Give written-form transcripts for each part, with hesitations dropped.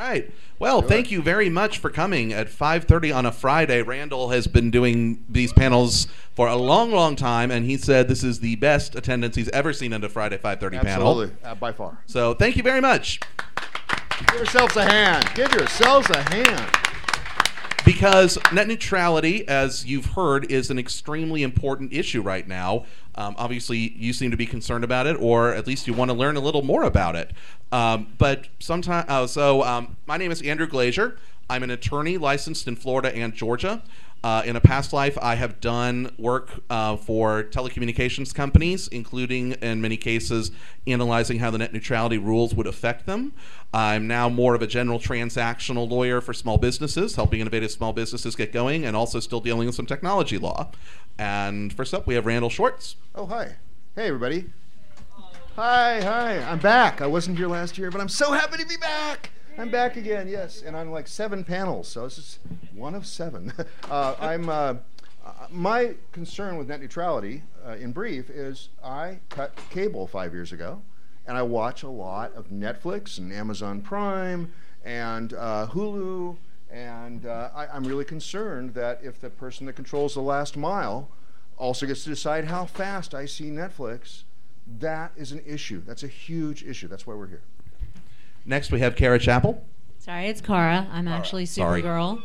right. Well, thank you very much for coming at 5:30 on a Friday. Randall has been doing these panels for a long, long time, and he said this is the best attendance he's ever seen at a Friday 5:30 panel. Absolutely, by far. So thank you very much. Give yourselves a hand. Give yourselves a hand. Because net neutrality, as you've heard, is an extremely important issue right now. Obviously, you seem to be concerned about it, or at least you want to learn a little more about it. But sometimes, my name is Andrew Glazier. I'm an attorney licensed in Florida and Georgia. In a past life, I have done work for telecommunications companies, including, in many cases, analyzing how the net neutrality rules would affect them. I'm now more of a general transactional lawyer for small businesses, helping innovative small businesses get going, and also still dealing with some technology law. And first up, we have Randall Schwartz. Oh, hi. Hey, everybody. Hi. I'm back. I wasn't here last year, but I'm so happy to be back. I'm back again, yes, and on like 7 panels, so this is one of 7. My concern with net neutrality, in brief, is I cut cable 5 years ago, and I watch a lot of Netflix and Amazon Prime and Hulu, and I'm really concerned that if the person that controls the last mile also gets to decide how fast I see Netflix, that is an issue. That's a huge issue. That's why we're here. Next, we have Kara Chappell. Sorry, it's Kara. I'm actually Supergirl.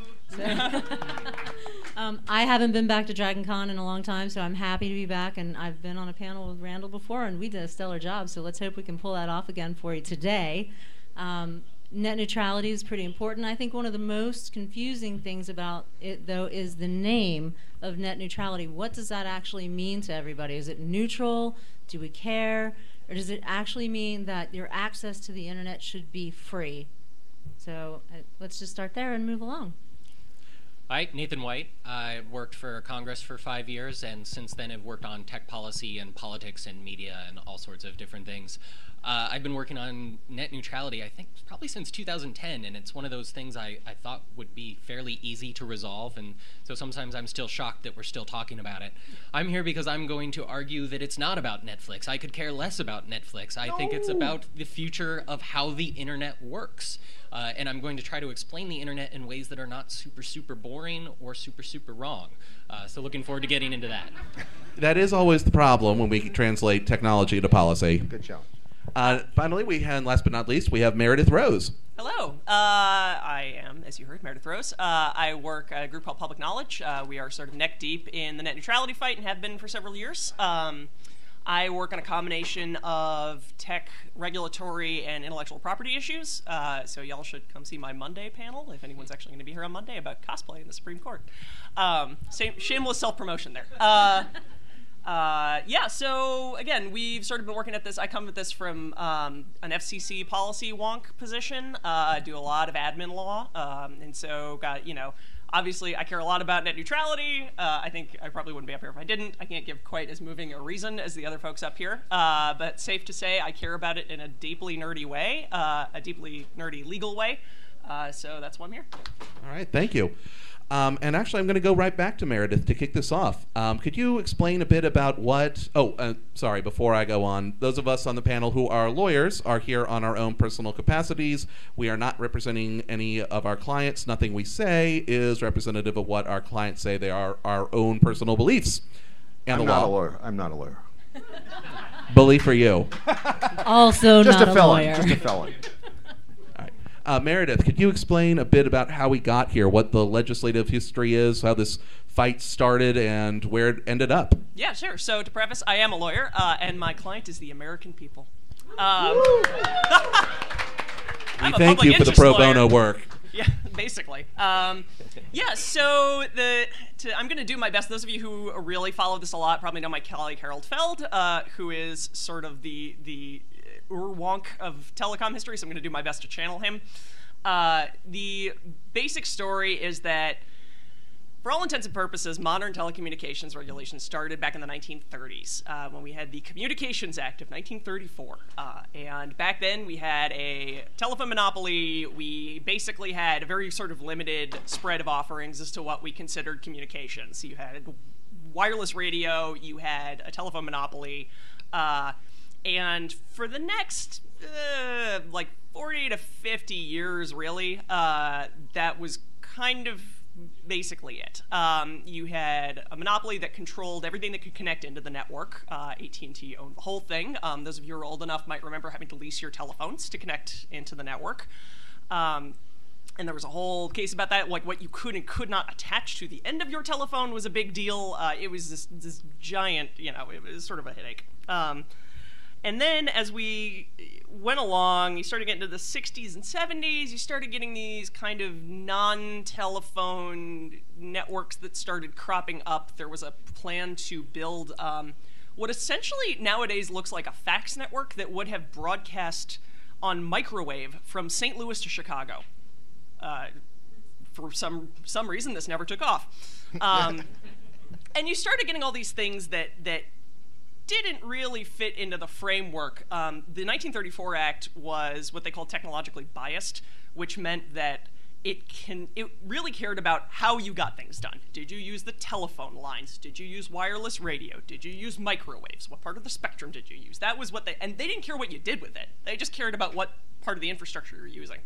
I haven't been back to Dragon Con in a long time, so I'm happy to be back. And I've been on a panel with Randall before, and we did a stellar job. So let's hope we can pull that off again for you today. Net neutrality is pretty important. I think one of the most confusing things about it, though, is the name of net neutrality. What does that actually mean to everybody? Is it neutral? Do we care? Or does it actually mean that your access to the internet should be free? So let's just start there and move along. Hi, Nathan White. I worked for Congress for 5 years, and since then have worked on tech policy and politics and media and all sorts of different things. I've been working on net neutrality, I think, probably since 2010, and it's one of those things I thought would be fairly easy to resolve, and so sometimes I'm still shocked that we're still talking about it. I'm here because I'm going to argue that it's not about Netflix. I could care less about Netflix. I think it's about the future of how the internet works. And I'm going to try to explain the internet in ways that are not super, super boring or super, super wrong. So looking forward to getting into that. That is always the problem when we translate technology to policy. Good job. Finally, and last but not least, we have Meredith Rose. Hello. I am, as you heard, Meredith Rose. I work at a group called Public Knowledge. We are sort of neck deep in the net neutrality fight and have been for several years. I work on a combination of tech, regulatory, and intellectual property issues. So y'all should come see my Monday panel, if anyone's actually going to be here on Monday, about cosplay in the Supreme Court. Shameless self-promotion there. So again, we've sort of been working at this. I come at this from an FCC policy wonk position. I do a lot of admin law, and so obviously, I care a lot about net neutrality. I think I probably wouldn't be up here if I didn't. I can't give quite as moving a reason as the other folks up here. But safe to say, I care about it in a deeply nerdy way, a deeply nerdy legal way. So that's why I'm here. All right, thank you. And actually, I'm going to go right back to Meredith to kick this off. Could you explain a bit about what... sorry, before I go on, those of us on the panel who are lawyers are here on our own personal capacities. We are not representing any of our clients. Nothing we say is representative of what our clients say. They are our own personal beliefs. And I'm not a lawyer. I'm not a lawyer. Belief for you. Also just not a felon. lawyer. Just a felon. Meredith, could you explain a bit about how we got here, what the legislative history is, how this fight started, and where it ended up? Yeah, sure. So to preface, I am a lawyer, and my client is the American people. We thank you for the pro bono work. Yeah, basically. So I'm going to do my best. Those of you who really follow this a lot probably know my colleague Harold Feld, who is sort of the Wonk of telecom history, so I'm going to do my best to channel him. The basic story is that, for all intents and purposes, modern telecommunications regulation started back in the 1930s when we had the Communications Act of 1934. And back then, we had a telephone monopoly. We basically had a very sort of limited spread of offerings as to what we considered communications. You had wireless radio. You had a telephone monopoly. And for the next, like 40 to 50 years, really, that was kind of basically it. You had a monopoly that controlled everything that could connect into the network. AT&T owned the whole thing. Those of you who are old enough might remember having to lease your telephones to connect into the network. And there was a whole case about that, like what you could and could not attach to the end of your telephone was a big deal. It was this giant, it was sort of a headache. And then as we went along, you started getting into the 60s and 70s, you started getting these kind of non-telephone networks that started cropping up. There was a plan to build what essentially nowadays looks like a fax network that would have broadcast on microwave from St. Louis to Chicago. For some reason, this never took off. And you started getting all these things that didn't really fit into the framework. The 1934 Act was what they called technologically biased, which meant that it really cared about how you got things done. Did you use the telephone lines? Did you use wireless radio? Did you use microwaves? What part of the spectrum did you use? That was what and they didn't care what you did with it. They just cared about what part of the infrastructure you're using.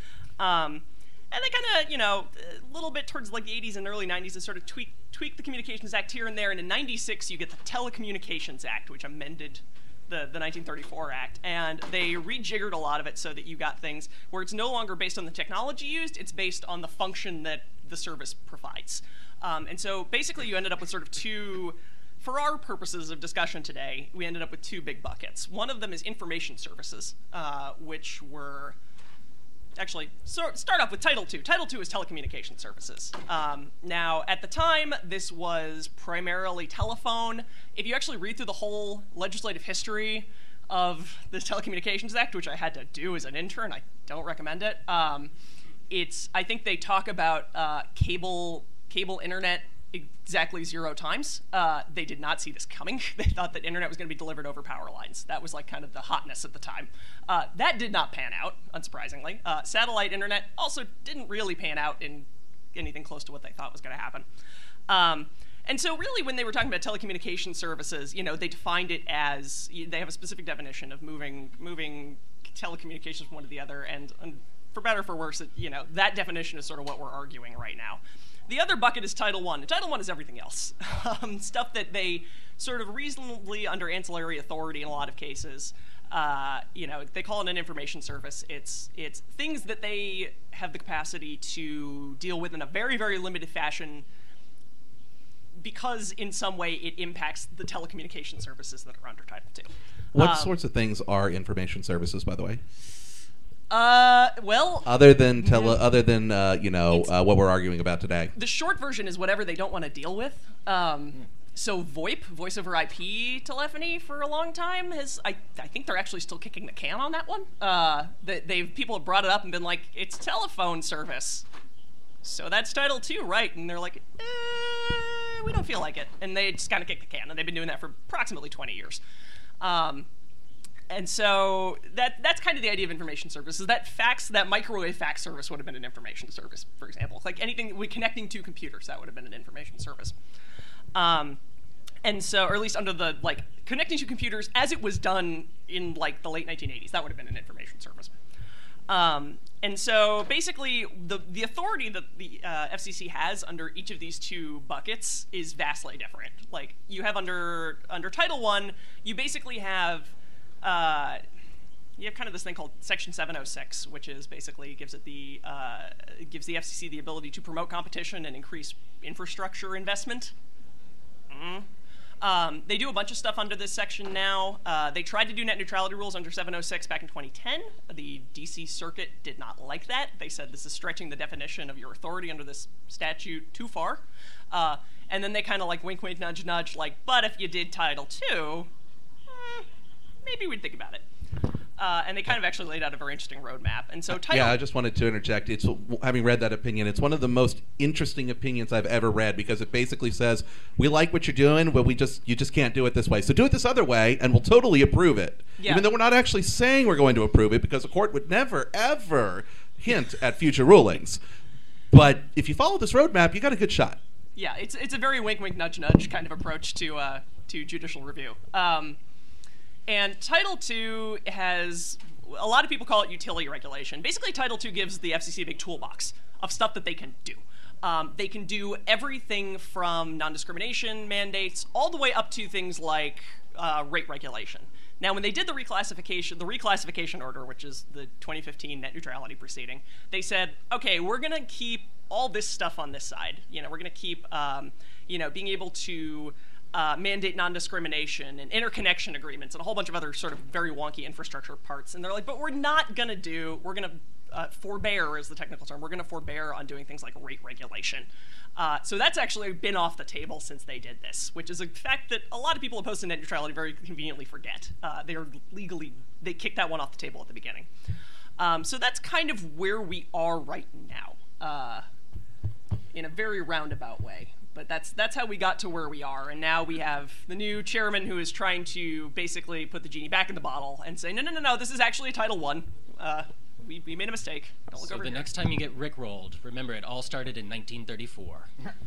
And they kind of, a little bit towards like the 80s and early 90s, they sort of tweaked the Communications Act here and there. And in 96, you get the Telecommunications Act, which amended the 1934 Act. And they rejiggered a lot of it so that you got things where it's no longer based on the technology used, it's based on the function that the service provides. And so basically you ended up with sort of two, for our purposes of discussion today, we ended up with two big buckets. One of them is information services, which were... Actually, start off with Title II. Title II is telecommunication services. Now, at the time, this was primarily telephone. If you actually read through the whole legislative history of the Telecommunications Act, which I had to do as an intern, I don't recommend it. I think they talk about cable internet exactly 0 times. They did not see this coming. They thought that internet was going to be delivered over power lines. That was like kind of the hotness at the time. That did not pan out, unsurprisingly. Satellite internet also didn't really pan out in anything close to what they thought was going to happen. And so really when they were talking about telecommunication services, they defined it as, they have a specific definition of moving telecommunications from one to the other, and for better or for worse, that definition is sort of what we're arguing right now. The other bucket is Title I. And Title I is everything else. Stuff that they sort of reasonably, under ancillary authority in a lot of cases, they call it an information service. It's things that they have the capacity to deal with in a very, very limited fashion because in some way it impacts the telecommunication services that are under Title II. What sorts of things are information services, by the way? Well, other than what we're arguing about today. The short version is whatever they don't want to deal with. So VoIP, voice over IP telephony, for a long time I think they're actually still kicking the can on that one. People have brought it up and been like, it's telephone service, so that's Title II, right? And they're like, we don't feel like it, and they just kind of kick the can, and they've been doing that for approximately 20 years. And so that's kind of the idea of information services. That microwave fax service would have been an information service, for example. Like anything connecting to computers, that would have been an information service. And so, or at least under the, connecting to computers as it was done in, the late 1980s, that would have been an information service. And so, basically, the authority that the FCC has under each of these two buckets is vastly different. Like, you have under Title I, you basically have... you have kind of this thing called Section 706, which is basically gives the FCC the ability to promote competition and increase infrastructure investment. They do a bunch of stuff under this section now. They tried to do net neutrality rules under 706 back in 2010. The DC Circuit did not like that. They said this is stretching the definition of your authority under this statute too far. And then they kind of wink, wink, nudge, nudge, but if you did Title II, maybe we'd think about it. And they kind of actually laid out a very interesting roadmap. And so I just wanted to interject. It's having read that opinion, it's one of the most interesting opinions I've ever read, because it basically says, we like what you're doing, but you just can't do it this way. So do it this other way, and we'll totally approve it. Yeah. Even though we're not actually saying we're going to approve it, because the court would never, ever hint at future rulings. But if you follow this roadmap, you got a good shot. Yeah, it's a very wink, wink, nudge, nudge kind of approach to judicial review. And Title II has, a lot of people call it utility regulation. Basically, Title II gives the FCC a big toolbox of stuff that they can do. They can do everything from non-discrimination mandates all the way up to things like rate regulation. Now, when they did the reclassification order, which is the 2015 net neutrality proceeding, they said, okay, we're going to keep all this stuff on this side. We're going to keep, being able to mandate non-discrimination and interconnection agreements and a whole bunch of other sort of very wonky infrastructure parts. And they're like, but we're going to forbear is the technical term. We're going to forbear on doing things like rate regulation. So that's actually been off the table since they did this, which is a fact that a lot of people opposed to net neutrality very conveniently forget. They kicked that one off the table at the beginning. So that's kind of where we are right now, in a very roundabout way. But that's how we got to where we are. And now we have the new chairman who is trying to basically put the genie back in the bottle and say, no, this is actually Title I. We made a mistake. Don't look over here. So the next time you get rickrolled, remember it all started in 1934.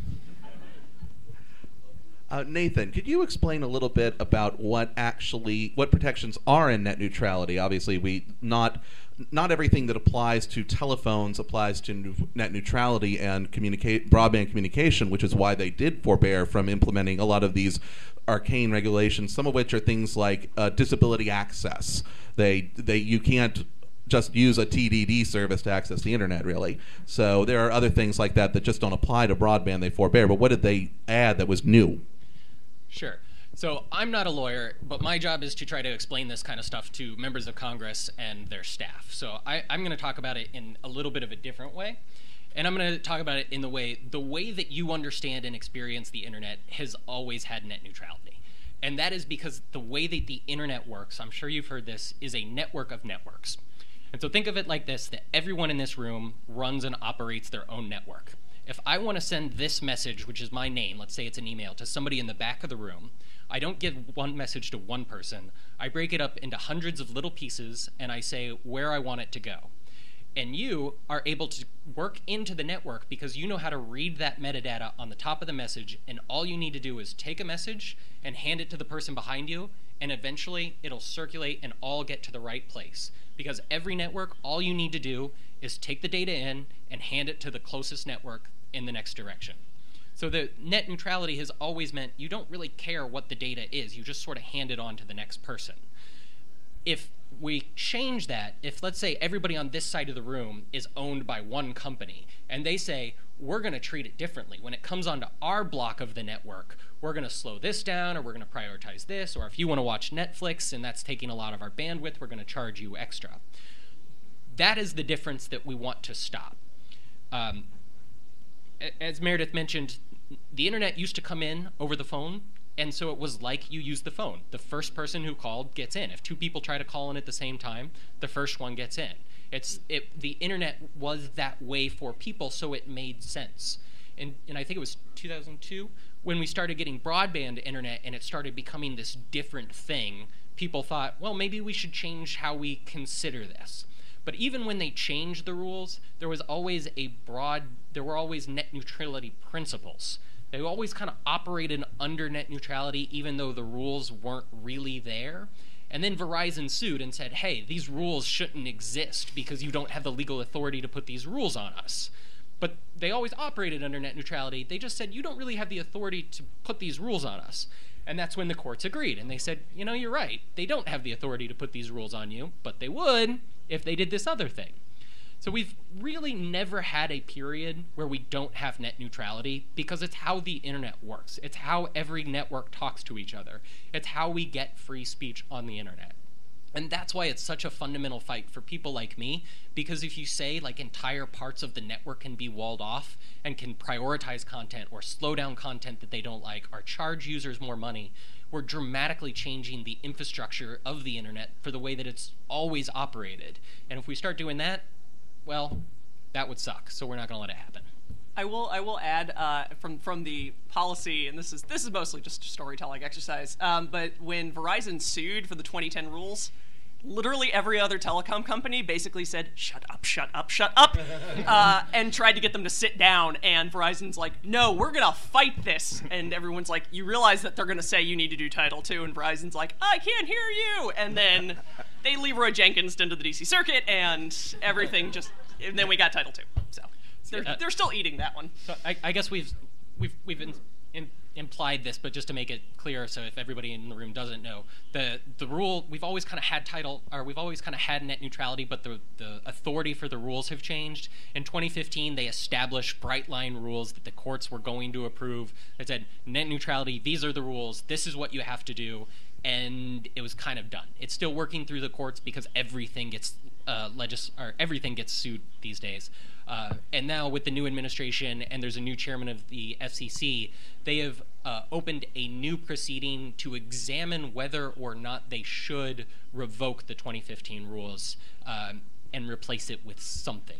Nathan, could you explain a little bit about what protections are in net neutrality? Obviously, not everything that applies to telephones applies to net neutrality and broadband communication, which is why they did forbear from implementing a lot of these arcane regulations. Some of which are things like disability access. You can't just use a TDD service to access the internet, really. So there are other things like that just don't apply to broadband. They forbear. But what did they add that was new? Sure. So I'm not a lawyer, but my job is to try to explain this kind of stuff to members of Congress and their staff. So I'm going to talk about it in a little bit of a different way. And I'm going to talk about it in the way that you understand and experience the internet has always had net neutrality. And that is because the way that the internet works, I'm sure you've heard this, is a network of networks. And so think of it like this, that everyone in this room runs and operates their own network. If I want to send this message, which is my name, let's say it's an email, to somebody in the back of the room, I don't give one message to one person. I break it up into hundreds of little pieces, and I say where I want it to go. And you are able to work into the network because you know how to read that metadata on the top of the message, and all you need to do is take a message and hand it to the person behind you, and eventually it'll circulate and all get to the right place. Because every network, all you need to do is take the data in and hand it to the closest network in the next direction. So the net neutrality has always meant you don't really care what the data is. You just sort of hand it on to the next person. If we change that, if let's say everybody on this side of the room is owned by one company, and they say, we're going to treat it differently. When it comes onto our block of the network, we're going to slow this down, or we're going to prioritize this, or if you want to watch Netflix and that's taking a lot of our bandwidth, we're going to charge you extra. That is the difference that we want to stop. As Meredith mentioned, the internet used to come in over the phone, and so it was like you use the phone. The first person who called gets in. If two people try to call in at the same time, the first one gets in. The internet was that way for people, so it made sense. And I think it was 2002 when we started getting broadband internet and it started becoming this different thing. People thought, well, maybe we should change how we consider this. But even when they changed the rules, there were always net neutrality principles. They always kind of operated under net neutrality, even though the rules weren't really there. And then Verizon sued and said, hey, these rules shouldn't exist because you don't have the legal authority to put these rules on us. But they always operated under net neutrality. They just said, you don't really have the authority to put these rules on us. And that's when the courts agreed. And they said, you're right. They don't have the authority to put these rules on you, but they would if they did this other thing. So we've really never had a period where we don't have net neutrality because it's how the internet works. It's how every network talks to each other. It's how we get free speech on the internet. And that's why it's such a fundamental fight for people like me, because if you say like entire parts of the network can be walled off and can prioritize content or slow down content that they don't like or charge users more money, we're dramatically changing the infrastructure of the internet for the way that it's always operated. And if we start doing that, well, that would suck. So we're not going to let it happen. I will add from the policy, and this is mostly just a storytelling exercise. But when Verizon sued for the 2010 rules, literally every other telecom company basically said, shut up, shut up, shut up, and tried to get them to sit down. And Verizon's like, no, we're going to fight this. And everyone's like, you realize that they're going to say you need to do Title II. And Verizon's like, I can't hear you. And then they Leroy Jenkins into the DC Circuit, and everything just, and then we got Title II. So they're still eating that one. So I guess we've implied this, but just to make it clear, so if everybody in the room doesn't know, the rule, we've always kind of had net neutrality, but the authority for the rules have changed. In 2015, they established bright line rules that the courts were going to approve. They said, net neutrality, these are the rules, this is what you have to do, and it was kind of done. It's still working through the courts because everything gets everything gets sued these days. And now with the new administration, and there's a new chairman of the FCC, they have opened a new proceeding to examine whether or not they should revoke the 2015 rules and replace it with something.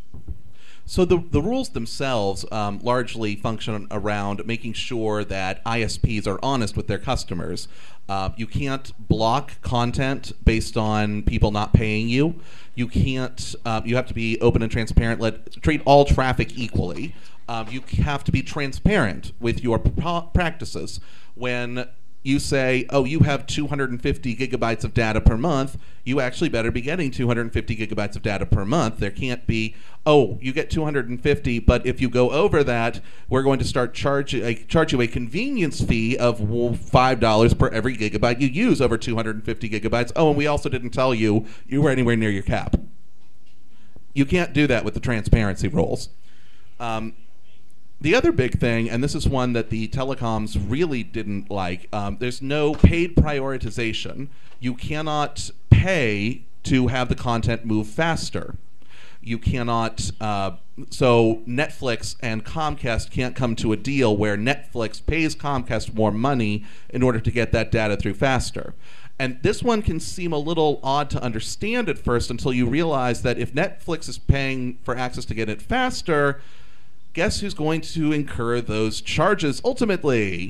So the rules themselves largely function around making sure that ISPs are honest with their customers. You can't block content based on people not paying you. You can't. You have to be open and transparent. Treat all traffic equally. You have to be transparent with your practices. When you say, oh, you have 250 gigabytes of data per month, you actually better be getting 250 gigabytes of data per month. There can't be, oh, you get 250, but if you go over that, we're going to start charge you a convenience fee of $5 per every gigabyte you use over 250 gigabytes. Oh, and we also didn't tell you were anywhere near your cap. You can't do that with the transparency rules. The other big thing, and this is one that the telecoms really didn't like, there's no paid prioritization. You cannot pay to have the content move faster. You cannot, so Netflix and Comcast can't come to a deal where Netflix pays Comcast more money in order to get that data through faster. And this one can seem a little odd to understand at first until you realize that if Netflix is paying for access to get it faster, guess who's going to incur those charges ultimately?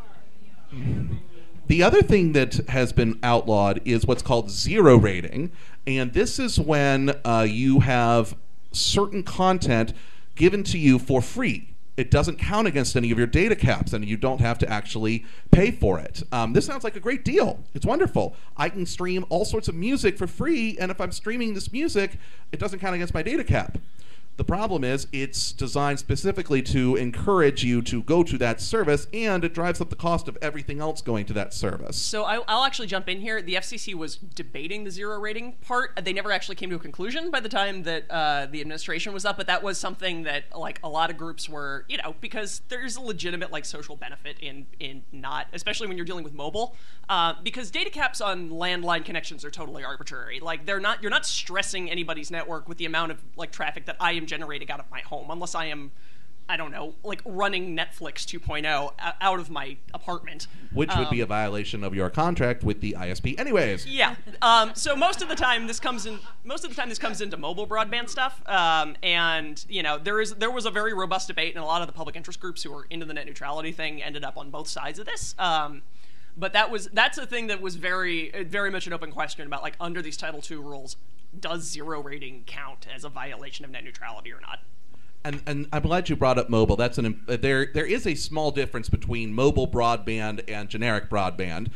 The other thing that has been outlawed is what's called zero rating, and this is when you have certain content given to you for free. It doesn't count against any of your data caps, and you don't have to actually pay for it. This sounds like a great deal. It's wonderful. I can stream all sorts of music for free, and if I'm streaming this music, it doesn't count against my data cap. The problem is it's designed specifically to encourage you to go to that service, and it drives up the cost of everything else going to that service. So I'll actually jump in here. The FCC was debating the zero rating part. They never actually came to a conclusion by the time that the administration was up, but that was something that like a lot of groups were, because there's a legitimate like social benefit in not, especially when you're dealing with mobile, because data caps on landline connections are totally arbitrary. Like you're not stressing anybody's network with the amount of like traffic that I am generating out of my home, unless I am, I don't know, like running Netflix 2.0 out of my apartment. Which would be a violation of your contract with the ISP anyways. Yeah. So most of the time this comes into mobile broadband stuff. And there was a very robust debate, and a lot of the public interest groups who were into the net neutrality thing ended up on both sides of this. But that's a thing that was very, very much an open question about, like, under these Title II rules, does zero rating count as a violation of net neutrality or not? And I'm glad you brought up mobile. There is a small difference between mobile broadband and generic broadband.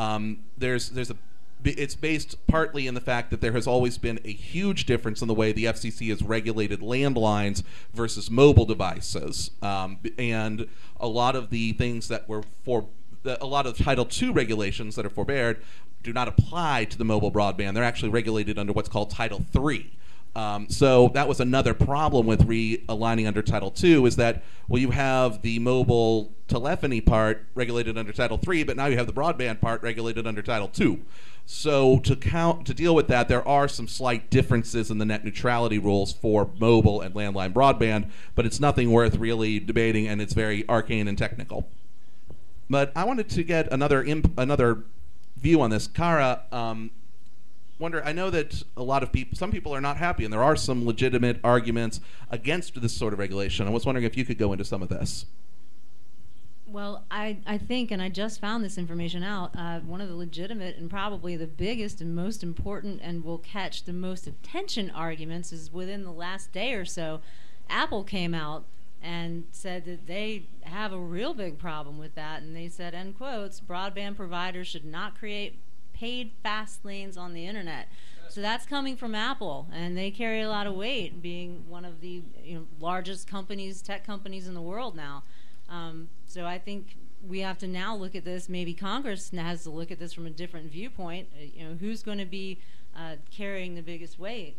It's based partly in the fact that there has always been a huge difference in the way the FCC has regulated landlines versus mobile devices, and a lot of the things that were a lot of Title II regulations that are forbeared do not apply to the mobile broadband. They're actually regulated under what's called Title III. So that was another problem with realigning under Title II, is that, well, you have the mobile telephony part regulated under Title III, but now you have the broadband part regulated under Title II. So to deal with that, there are some slight differences in the net neutrality rules for mobile and landline broadband, but it's nothing worth really debating, and it's very arcane and technical. But I wanted to get another view on this. Kara, I know that some people are not happy, and there are some legitimate arguments against this sort of regulation. I was wondering if you could go into some of this. Well, I think, and I just found this information out, one of the legitimate and probably the biggest and most important and will catch the most attention arguments is within the last day or so, Apple came out and said that they have a real big problem with that. And they said, end quotes, broadband providers should not create paid fast lanes on the internet. So that's coming from Apple, and they carry a lot of weight, being one of the largest companies, tech companies in the world now. So I think we have to now look at this. Maybe Congress has to look at this from a different viewpoint. Who's going to be carrying the biggest weight?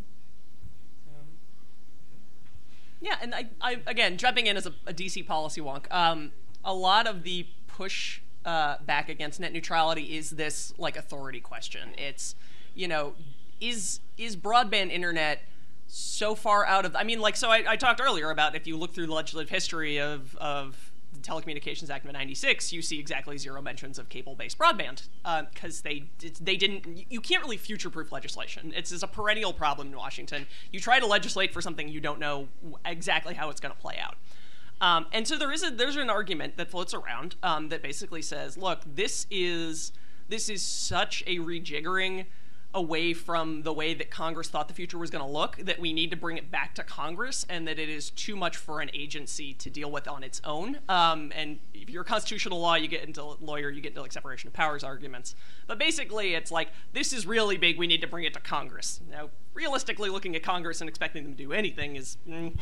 Yeah, and I again, jumping in as a DC policy wonk, a lot of the push back against net neutrality is this authority question. It's, is broadband internet so far out of, so I talked earlier about if you look through the legislative history of the Telecommunications Act of '96, you see exactly zero mentions of cable-based broadband because they didn't. You can't really future-proof legislation. It's a perennial problem in Washington. You try to legislate for something you don't know exactly how it's going to play out. And so there's an argument that floats around that basically says, look, this is such a rejiggering away from the way that Congress thought the future was going to look, that we need to bring it back to Congress, and that it is too much for an agency to deal with on its own. And if you're a constitutional law, you get into lawyer, you get into separation of powers arguments. But basically, it's this is really big, we need to bring it to Congress. Now, realistically, looking at Congress and expecting them to do anything is...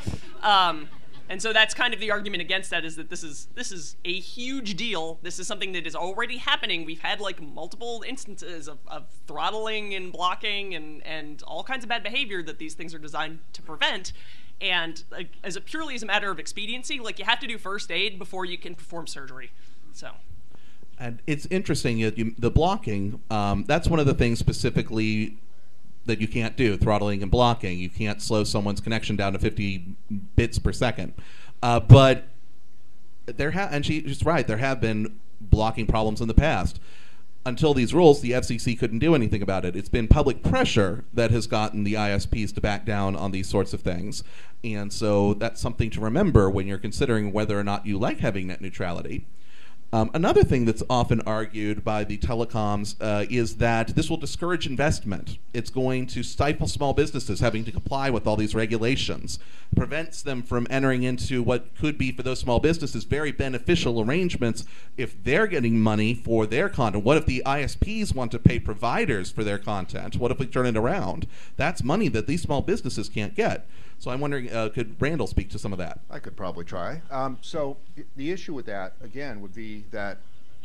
And so that's kind of the argument against that, is that this is a huge deal. This is something that is already happening. We've had multiple instances of throttling and blocking and all kinds of bad behavior that these things are designed to prevent. And purely as a matter of expediency, you have to do first aid before you can perform surgery. So. And it's interesting, the blocking, that's one of the things specifically that you can't do, throttling and blocking. You can't slow someone's connection down to 50 bits per second. But and she's right, there have been blocking problems in the past. Until these rules, the FCC couldn't do anything about it. It's been public pressure that has gotten the ISPs to back down on these sorts of things. And so that's something to remember when you're considering whether or not you like having net neutrality. Another thing that's often argued by the telecoms is that this will discourage investment. It's going to stifle small businesses having to comply with all these regulations, prevents them from entering into what could be, for those small businesses, very beneficial arrangements if they're getting money for their content. What if the ISPs want to pay providers for their content? What if we turn it around? That's money that these small businesses can't get. So I'm wondering, could Randall speak to some of that? I could probably try. So the issue with that, again, would be that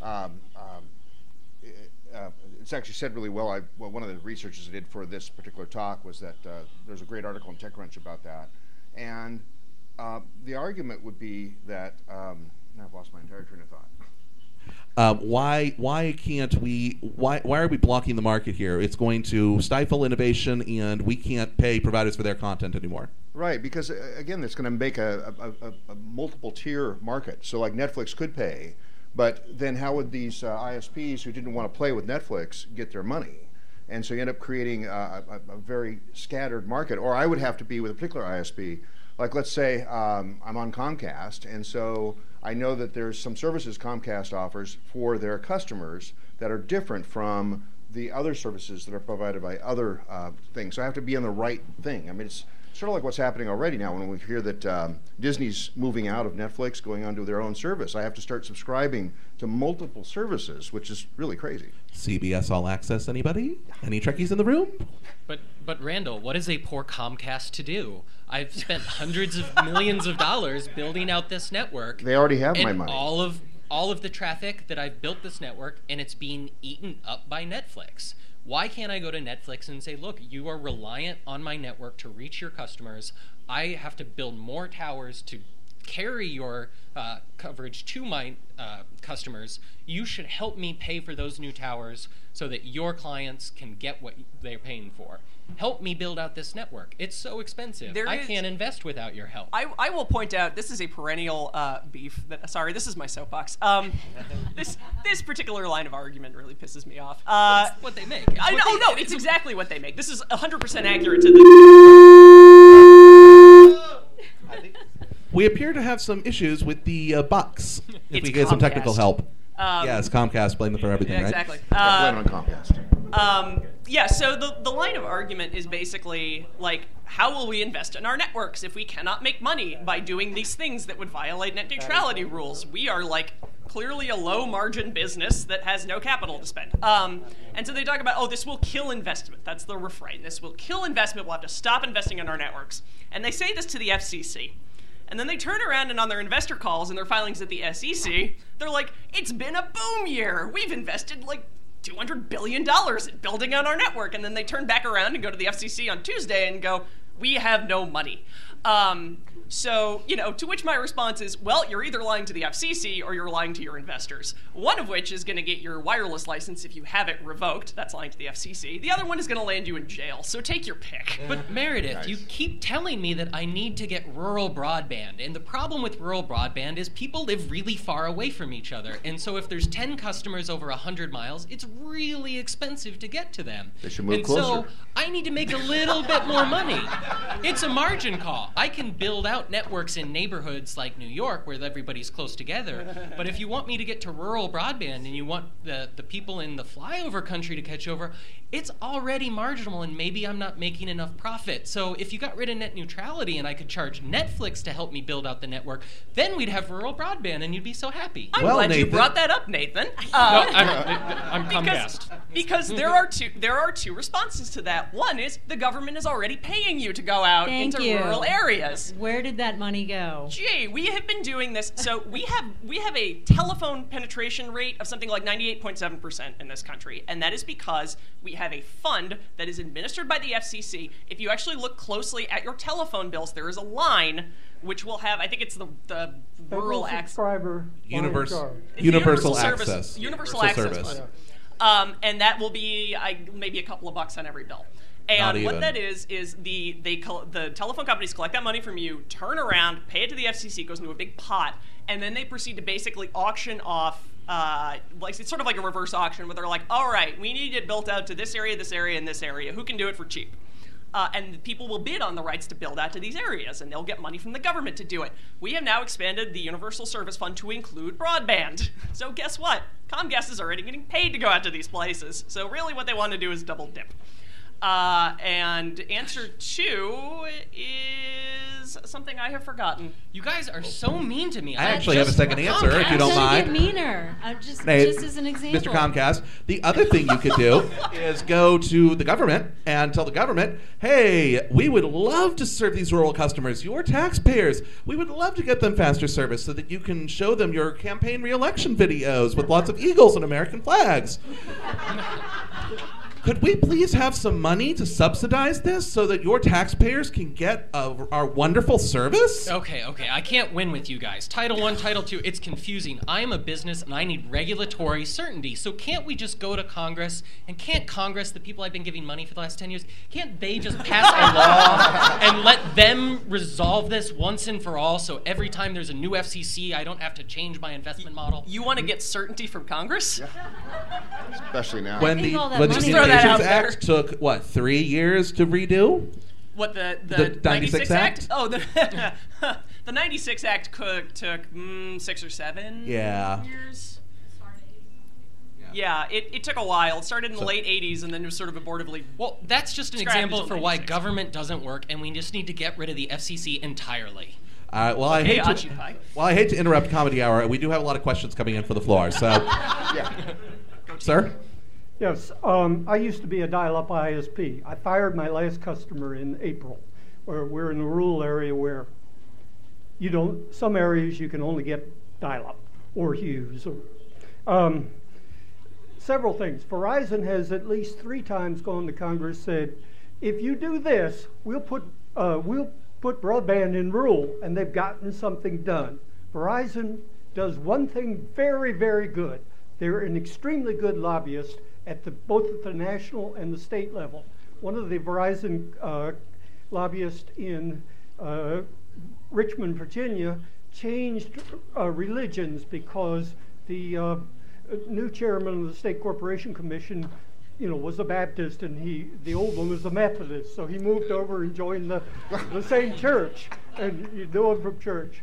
it's actually said really well. One of the researchers I did for this particular talk was that there's a great article in TechCrunch about that. And the argument would be that, now I've lost my entire train of thought. Why are we blocking the market here? It's going to stifle innovation, and we can't pay providers for their content anymore. Right, because again, it's going to make a multiple tier market. So Netflix could pay, but then how would these ISPs who didn't want to play with Netflix get their money? And so you end up creating a very scattered market. Or I would have to be with a particular ISP. Let's say I'm on Comcast, and so I know that there's some services Comcast offers for their customers that are different from the other services that are provided by other things. So I have to be on the right thing. It's sort of like what's happening already now when we hear that Disney's moving out of Netflix, going onto their own service. I have to start subscribing to multiple services, which is really crazy. CBS All Access, anybody? Any Trekkies in the room? But Randall, what is a poor Comcast to do? I've spent hundreds of millions of dollars building out this network. They already have my and money. All of the traffic that I've built this network, and it's being eaten up by Netflix. Why can't I go to Netflix and say, look, you are reliant on my network to reach your customers. I have to build more towers to carry your coverage to my customers. You should help me pay for those new towers so that your clients can get what they're paying for. Help me build out this network. It's so expensive. I can't invest without your help. I will point out, this is a perennial beef. Sorry, this is my soapbox. This particular line of argument really pisses me off. It's what they make. It's exactly what they make. This is 100% accurate to the... We appear to have some issues with the Bucks. If It's we get some technical Comcast. help. Yes, Comcast, blame them for everything, Yeah, right? exactly. Blame it on Comcast. Yeah, so the line of argument is basically like, how will we invest in our networks if we cannot make money by doing these things that would violate net neutrality rules? We are like clearly a low margin business that has no capital to spend. And so they talk about, oh, this will kill investment. That's the refrain. This will kill investment. We'll have to stop investing in our networks. And they say this to the FCC. And then they turn around and on their investor calls and their filings at the SEC, they're like, it's been a boom year. We've invested like $200 billion in building out our network. And then they turn back around and go to the FCC on Tuesday and go, we have no money. So, to which my response is, well, you're either lying to the FCC or you're lying to your investors. One of which is going to get your wireless license if you have it revoked. That's lying to the FCC. The other one is going to land you in jail. So take your pick. But Meredith, Nice. you keep telling me that I need to get rural broadband. And the problem with rural broadband is people live really far away from each other. And so if there's 10 customers over 100 miles, it's really expensive to get to them. They should move and closer. so I need to make a little bit more money. It's a margin call. I can build out networks in neighborhoods like New York where everybody's close together. But if you want me to get to rural broadband and you want the people in the flyover country to catch over, it's already marginal and maybe I'm not making enough profit. So if you got rid of net neutrality and I could charge Netflix to help me build out the network, then we'd have rural broadband and you'd be so happy. I'm Well, glad you Nathan- brought that up, Nathan. No, I'm Comcast. Because there are two responses to that. One is the government is already paying you to go out Thank into you. rural areas. Where did that money go? Gee, we have been doing this. So we have a telephone penetration rate of something like 98.7% in this country, and that is because we have a fund that is administered by the FCC. If you actually look closely at your telephone bills, there is a line which will have, I think it's the rural access. subscriber Universal Universal access. service, universal Universal access service. fund. And that will be maybe a couple of bucks on every bill. Not And what even. that is the telephone companies collect that money from you, turn around, pay it to the FCC, goes into a big pot, and then they proceed to basically auction off. Like it's sort of like a reverse auction where they're like, all right, we need it built out to this area, and this area. Who can do it for cheap? And people will bid on the rights to build out to these areas, and they'll get money from the government to do it. We have now expanded the Universal Service Fund to include broadband. So guess what? Comcast is already getting paid to go out to these places. So really what they want to do is double dip. And answer 2 is something I have forgotten. You guys are so mean to me. I actually have a second answer, if you don't It's gonna mind. get meaner. Just Hey, as an example. Mr. Comcast, the other thing you could do is go to the government and tell the government, hey, we would love to serve these rural customers, your taxpayers. We would love to get them faster service so that you can show them your campaign re-election videos with lots of eagles and American flags. Could we please have some money to subsidize this so that your taxpayers can get our wonderful service? Okay, I can't win with you guys. Title 1, Title 2, it's confusing. I'm a business and I need regulatory certainty. So can't we just go to Congress? And can't Congress, the people I've been giving money for the last 10 years, can't they just pass a law and let them resolve this once and for all so every time there's a new FCC, I don't have to change my investment model? You want to get certainty from Congress? Especially now. When think the all that when the money- Throw that out Communications Act there. took, what, 3 years to redo? What the The 96 Act? Oh, the the 96 Act took 6 or 7 Yeah. years. Yeah, it took a while. It started in the late 80s and then it was sort of abortively. Well, that's just an Scrapped example until for why 96. government doesn't work and we just need to get rid of the FCC entirely. Well, Okay, I hate to, Occupy. well, I hate to interrupt Comedy Hour. We do have a lot of questions coming in for the floor. So, Yeah. sir? Yes, I used to be a dial-up ISP. I fired my last customer in April. We're in a rural area where some areas you can only get dial-up or Hughes. Several things. Verizon has at least 3 times gone to Congress, said, if you do this, we'll put broadband in rural, and they've gotten something done. Verizon does one thing very, very good. They're an extremely good lobbyist at both at the national and the state level. One of the Verizon lobbyists in Richmond, Virginia, changed religions because the new chairman of the State Corporation Commission, was a Baptist, and the old one was a Methodist, so he moved over and joined the same church. and you know him from church.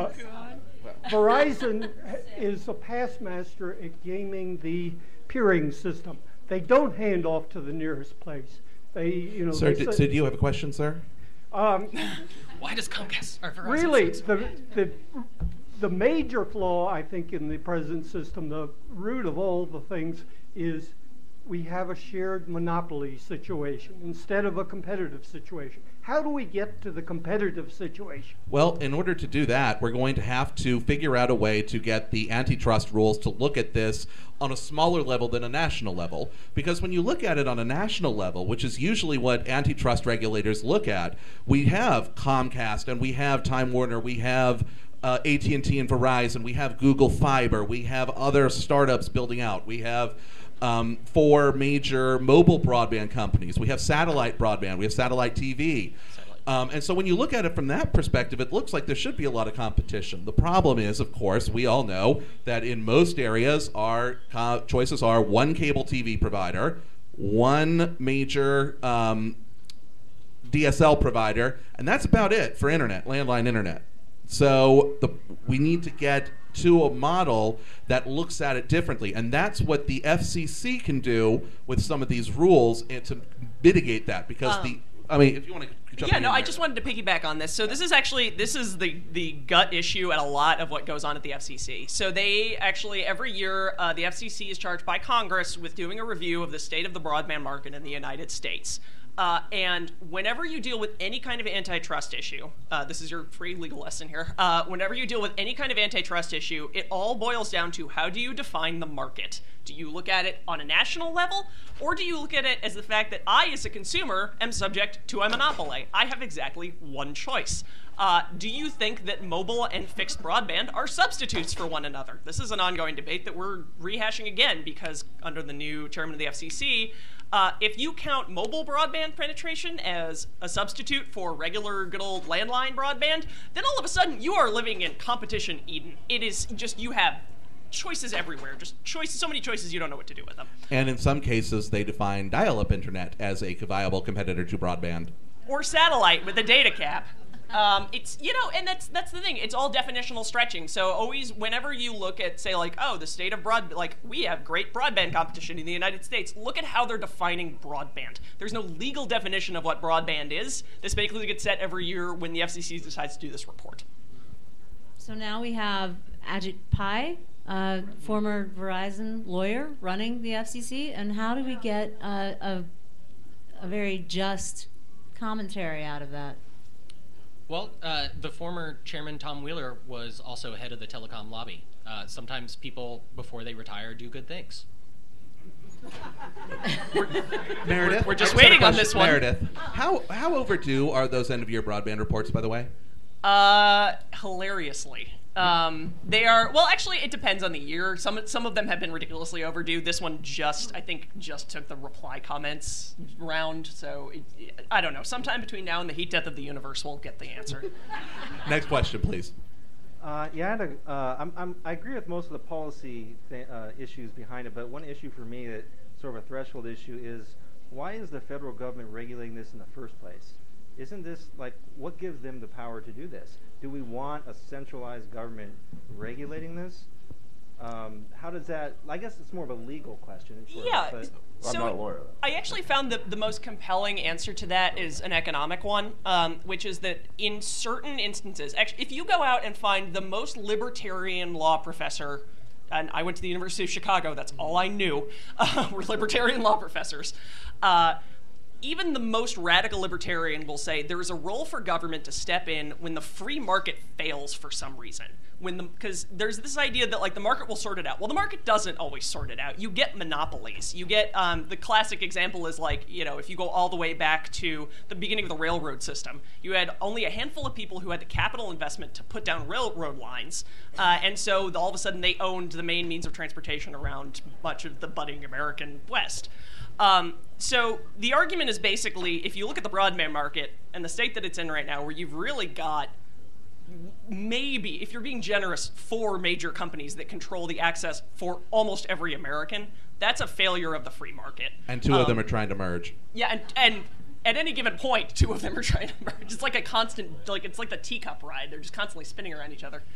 Verizon is a past master at gaming the peering system. They don't hand off to the nearest place. Sir, did you have a question, sir? Why does Comcast or Verizon Really, succeed? the major flaw, I think, in the present system, the root of all the things, is we have a shared monopoly situation instead of a competitive situation. How do we get to the competitive situation? Well, in order to do that, we're going to have to figure out a way to get the antitrust rules to look at this on a smaller level than a national level. Because when you look at it on a national level, which is usually what antitrust regulators look at, we have Comcast and we have Time Warner, we have AT&T and Verizon, we have Google Fiber, we have other startups building out, we have 4 major mobile broadband companies. We have satellite broadband. We have satellite TV. And so when you look at it from that perspective, it looks like there should be a lot of competition. The problem is, of course, we all know that in most areas, our choices are one cable TV provider, one major DSL provider, and that's about it for internet, landline internet. So we need to get to a model that looks at it differently, and that's what the FCC can do with some of these rules and to mitigate that. Because if you want to jump in. I just wanted to piggyback on this. So this is the gut issue at a lot of what goes on at the FCC. So they actually every year the FCC is charged by Congress with doing a review of the state of the broadband market in the United States. And whenever you deal with any kind of antitrust issue, this is your free legal lesson here. Whenever you deal with any kind of antitrust issue, it all boils down to how do you define the market? Do you look at it on a national level, or do you look at it as the fact that I, as a consumer, am subject to a monopoly? I have exactly one choice. Do you think that mobile and fixed broadband are substitutes for one another? This is an ongoing debate that we're rehashing again because under the new chairman of the FCC, if you count mobile broadband penetration as a substitute for regular good old landline broadband, then all of a sudden you are living in competition Eden. It is just, you have choices everywhere, just choices, so many choices you don't know what to do with them. And in some cases, they define dial-up internet as a viable competitor to broadband. Or satellite with a data cap. It's, and that's the thing. It's all definitional stretching. So always, whenever you look at, say, like, the state of we have great broadband competition in the United States. Look at how they're defining broadband. There's no legal definition of what broadband is. This basically gets set every year when the FCC decides to do this report. So now we have Ajit Pai, former Verizon lawyer, running the FCC. And how do we get a very just commentary out of that? Well, the former chairman, Tom Wheeler, was also head of the telecom lobby. Sometimes people, before they retire, do good things. Meredith, we're just waiting on this one. Meredith, how overdue are those end-of-year broadband reports, by the way? Hilariously. They are, well, actually, it depends on the year. Some of them have been ridiculously overdue. This one I think just took the reply comments round. So, I don't know. Sometime between now and the heat death of the universe, we'll get the answer. Next question, please. I agree with most of the policy issues behind it, but one issue for me that sort of a threshold issue is why is the federal government regulating this in the first place? Isn't this, what gives them the power to do this? Do we want a centralized government regulating this? How does that, I guess it's more of a legal question. I'm not a lawyer. I actually found the most compelling answer to that is an economic one, which is that in certain instances, actually, if you go out and find the most libertarian law professor, and I went to the University of Chicago, that's all I knew, were libertarian law professors, even the most radical libertarian will say there is a role for government to step in when the free market fails for some reason. Because there's this idea that the market will sort it out. Well, the market doesn't always sort it out. You get monopolies. You get the classic example is if you go all the way back to the beginning of the railroad system, you had only a handful of people who had the capital investment to put down railroad lines, and so all of a sudden they owned the main means of transportation around much of the budding American West. So the argument is basically, if you look at the broadband market and the state that it's in right now, where you've really got maybe, if you're being generous, 4 major companies that control the access for almost every American, that's a failure of the free market. And 2 of them are trying to merge. Yeah, and at any given point, two of them are trying to merge. It's like a constant, it's like the teacup ride. They're just constantly spinning around each other.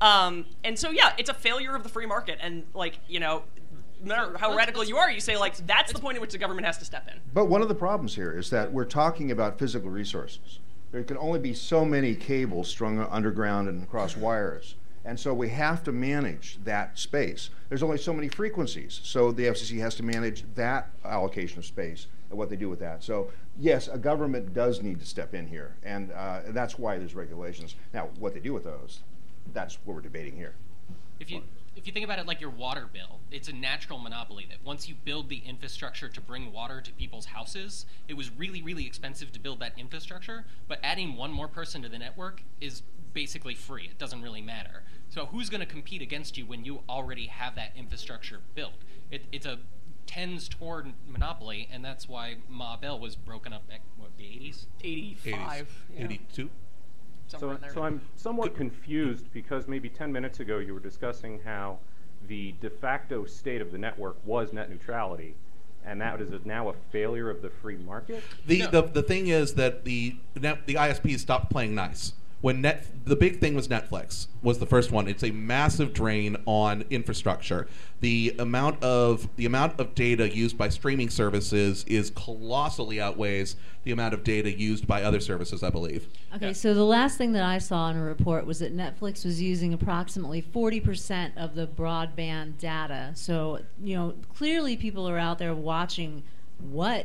And so, yeah, it's a failure of the free market. And, no matter how radical you are, you say, that's the point at which the government has to step in. But one of the problems here is that we're talking about physical resources. There can only be so many cables strung underground and across wires. And so we have to manage that space. There's only so many frequencies, so the FCC has to manage that allocation of space and what they do with that. So yes, a government does need to step in here, and that's why there's regulations. Now, what they do with those, that's what we're debating here. If you think about it like your water bill, it's a natural monopoly that once you build the infrastructure to bring water to people's houses, it was really, really expensive to build that infrastructure, but adding one more person to the network is basically free. It doesn't really matter. So who's going to compete against you when you already have that infrastructure built? It tends toward monopoly, and that's why Ma Bell was broken up at, the 80s? 85. 82? So I'm somewhat confused because maybe 10 minutes ago you were discussing how the de facto state of the network was net neutrality, and that is now a failure of the free market? The thing is that the ISPs stopped playing nice. When the big thing was Netflix was the first one. It's a massive drain on infrastructure. The amount of data used by streaming services is colossally outweighs the amount of data used by other services, I believe. Okay, so the last thing that I saw in a report was that Netflix was using approximately 40% of the broadband data. So, clearly people are out there watching what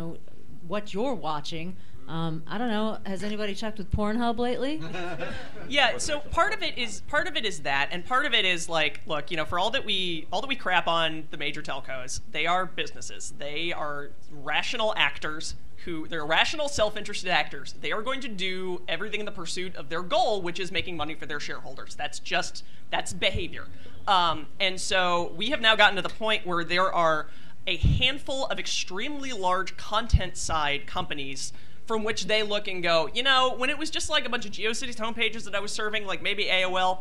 you're watching. I don't know. Has anybody checked with Pornhub lately? Yeah. So part of it is that, and part of it is look, for all that we crap on the major telcos, they are businesses. They are rational actors they're rational, self-interested actors. They are going to do everything in the pursuit of their goal, which is making money for their shareholders. That's behavior. And so we have now gotten to the point where there are a handful of extremely large content side companies from which they look and go, when it was just like a bunch of GeoCities homepages that I was serving, like maybe AOL,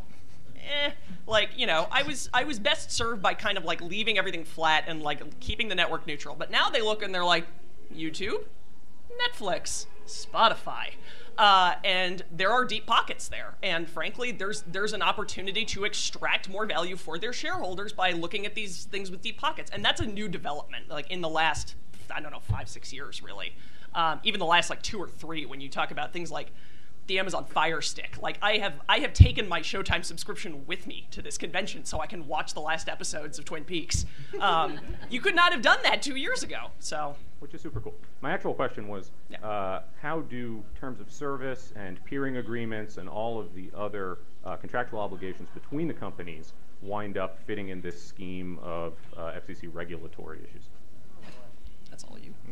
I was best served by kind of leaving everything flat and keeping the network neutral. But now they look and they're like, YouTube, Netflix, Spotify. And there are deep pockets there. And frankly, there's an opportunity to extract more value for their shareholders by looking at these things with deep pockets. And that's a new development, in the last, 5-6 years, really. Even the last 2 or 3, when you talk about things like the Amazon Fire Stick. I have taken my Showtime subscription with me to this convention so I can watch the last episodes of Twin Peaks. You could not have done that 2 years ago. So, which is super cool. My actual question was, how do terms of service and peering agreements and all of the other contractual obligations between the companies wind up fitting in this scheme of FCC regulatory issues? That's all you.